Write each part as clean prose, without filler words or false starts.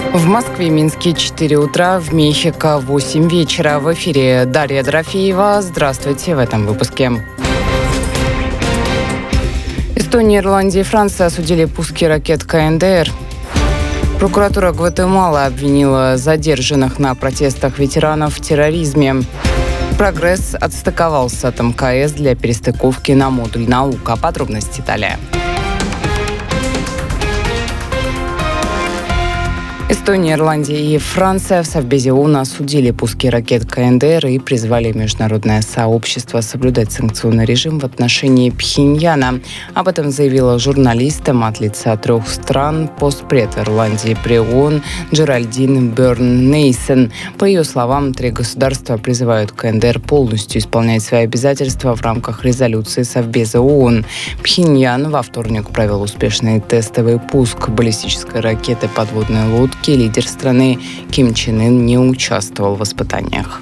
В Москве и Минске 4 утра, в Мехико 8 вечера. В эфире Дарья Дорофеева. Здравствуйте в этом выпуске. Эстония, Ирландия и Франция осудили пуски ракет КНДР. Прокуратура Гватемалы обвинила задержанных на протестах ветеранов в терроризме. «Прогресс» отстыковался от МКС для перестыковки на модуль «Наука». Подробности далее. Эстония, Ирландия и Франция в Совбезе ООН осудили пуски ракет КНДР и призвали международное сообщество соблюдать санкционный режим в отношении Пхеньяна. Об этом заявила журналистам от лица 3 стран постпред Ирландии при ООН Джеральдин Бёрн-Нейсон. По ее словам, 3 государства призывают КНДР полностью исполнять свои обязательства в рамках резолюции Совбеза ООН. Пхеньян во вторник провел успешный тестовый пуск баллистической ракеты подводной лодки. Лидер страны Ким Чен Ын не участвовал в испытаниях.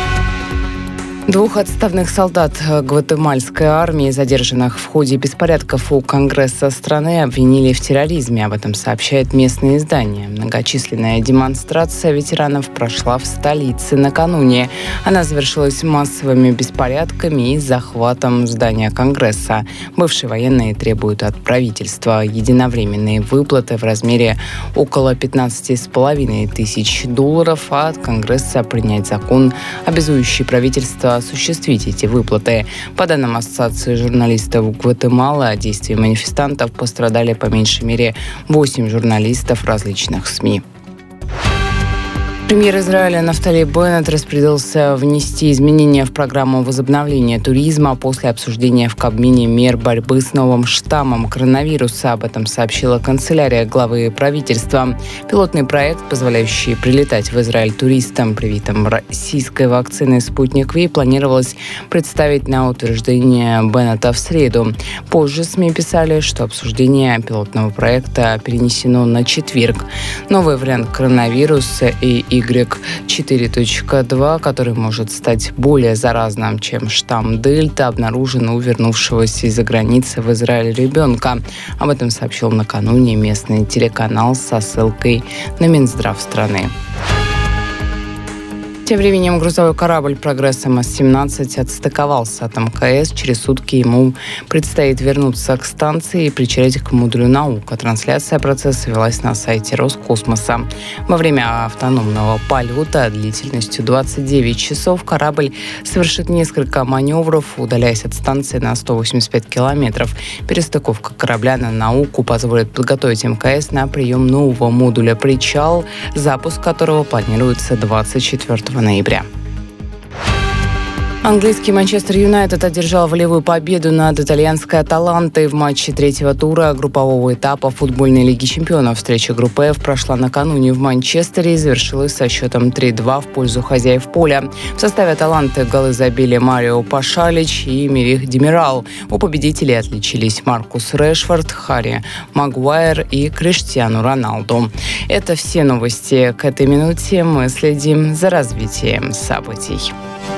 2 отставных солдат гватемальской армии, задержанных в ходе беспорядков у Конгресса страны, обвинили в терроризме. Об этом сообщает местное издание. Многочисленная демонстрация ветеранов прошла в столице накануне. Она завершилась массовыми беспорядками и захватом здания Конгресса. Бывшие военные требуют от правительства единовременные выплаты в размере около $15,5 тысяч, а от Конгресса принять закон, обязующий правительство осуществить эти выплаты. По данным Ассоциации журналистов Гватемалы, от действий манифестантов пострадали по меньшей мере 8 журналистов различных СМИ. Премьер Израиля Нафтали Беннет распорядился внести изменения в программу возобновления туризма после обсуждения в Кабмине мер борьбы с новым штаммом коронавируса. Об этом сообщила канцелярия главы правительства. Пилотный проект, позволяющий прилетать в Израиль туристам, привитым российской вакциной «Спутник Ви», планировалось представить на утверждение Беннета в среду. Позже СМИ писали, что обсуждение пилотного проекта перенесено на четверг. Новый вариант коронавируса Y4.2, который может стать более заразным, чем штамм Дельта, обнаружен у вернувшегося из-за границы в Израиль ребенка. Об этом сообщил накануне местный телеканал со ссылкой на Минздрав страны. Тем временем грузовой корабль «Прогресс» МС-17 отстыковался от МКС. Через сутки ему предстоит вернуться к станции и причалить к модулю «Наука». Трансляция процесса велась на сайте Роскосмоса. Во время автономного полета длительностью 29 часов корабль совершит несколько маневров, удаляясь от станции на 185 километров. Перестыковка корабля на «Науку» позволит подготовить МКС на прием нового модуля «Причал», запуск которого планируется 24 ноября. Английский Манчестер Юнайтед одержал волевую победу над итальянской Аталантой в матче 3-го тура группового этапа футбольной Лиги чемпионов. Встреча группы F прошла накануне в Манчестере и завершилась со счетом 3-2 в пользу хозяев поля. В составе Аталанты голы забили Марио Пашалич и Мерих Демирал. У победителей отличились Маркус Решфорд, Харри Магуайр и Криштиану Роналду. Это все новости к этой минуте. Мы следим за развитием событий.